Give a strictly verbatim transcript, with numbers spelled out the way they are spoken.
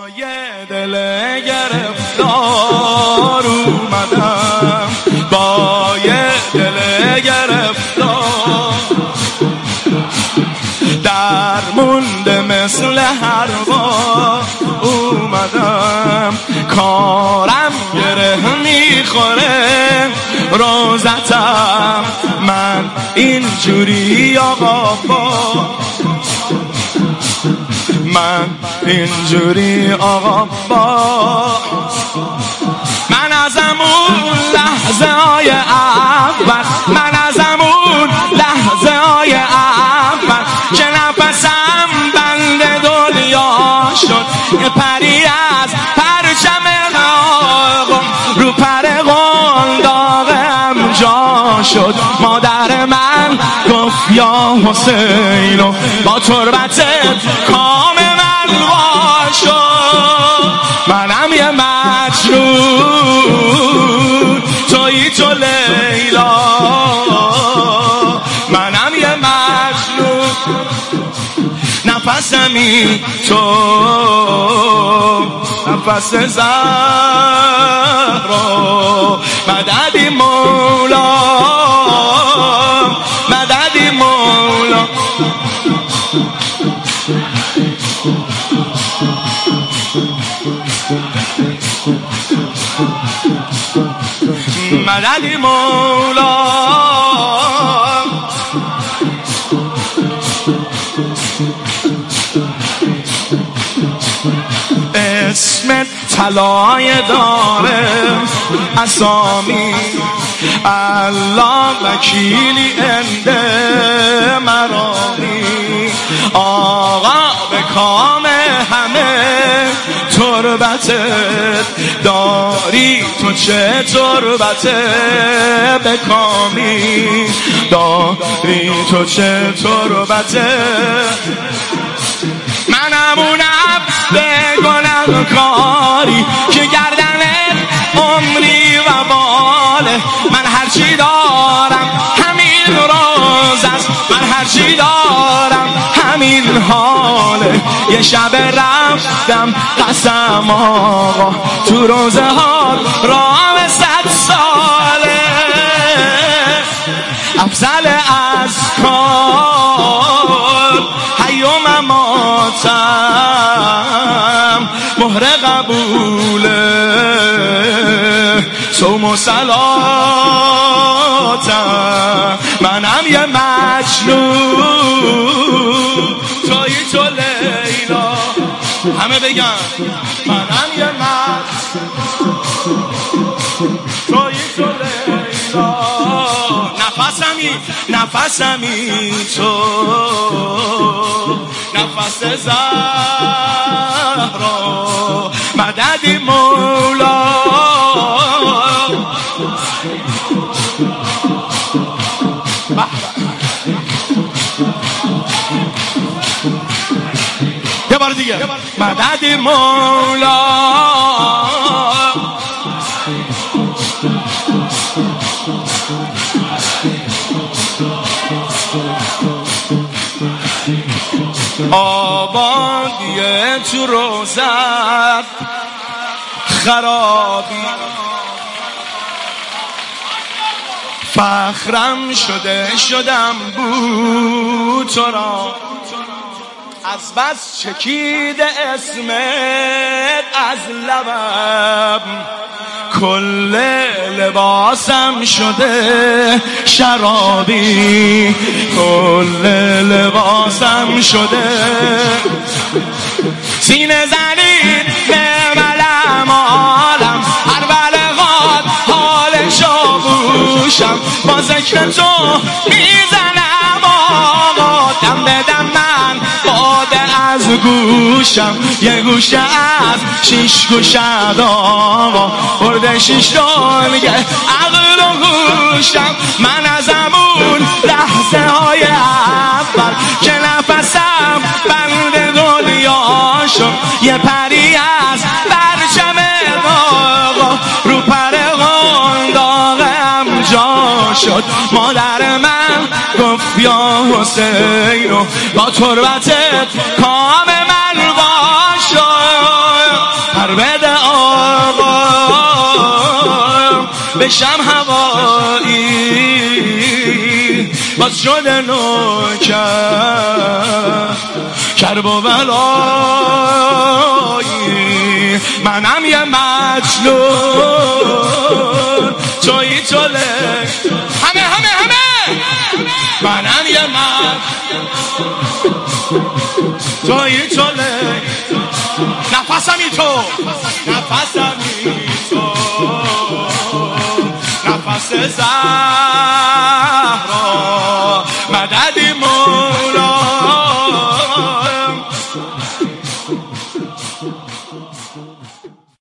یه دل گرفتار اومدم، با یه دل گرفتار در مونده مثل هر بار اومدم، کارم گره میخوره روزتم، من اینجوری آقا با من اینجوری آقا با من از امون لحظه های اول من از امون لحظه های اول که نفسم بند دنیا شد، یه پری از پرچم آقا رو پر قنداقم جا شد. مادر من گفت یا حسینو با تربتت کام من وا شد، منم یه مجنون تویی تو لیلا، منم یه مجنون نفسمی تو نفس زهرا، مددی مولا مددی مولا مددی مولا اسم طلای داره اسامی، الله وکیلی انده مرامی، آقا به کام همه تربتت داری تو چه تربته بکامی، داری تو چه تربته منم اونم به گناهکاری که گردن عمری و باله، من هرچی دارم همین روز است، من هرچی دارم همین حاله، یه شب رفتم قسم آقا تو روزه ها راه صد ساله، افضل از کار حی و مماتم، مهر قبوله صوم و صلاتم، منم یه مجنون تویی تو لیلا، همه بگن منم یه مجنون تویی تو لیلا، نفسمی نفسمی تو نفس زهرا، مددی مولا یه بار دیگه مددی مولا آبادیه تو روزت خرابی، فخرم شده شدم بود تو را، از بس چکیده اسمت از لبم، کل لباسم شده شرابی، کل لباسم شده سینه زنید به ملم آلم، هر بلغات حالشو بوشم، با ذکر تو میزنم آقا دم به دم من باده از گوشم، یه گوشه از شیش گوشت آقا برده شیش دنگه عقل و گوشم، من از امون لحظه های اول که نفسم بند دنیا شد، یه پری از پرچم آقا رو پر قنداقم جا شد، مادر من گفت یا حسینو با تربتت کام من وا شد، بشم هوایی باز شده نوکر کرب و بلایی منم یه مجنون تویی توله همه همه همه منم یه مجنون تویی توله نفسمی تو نفسمی تو نفس زن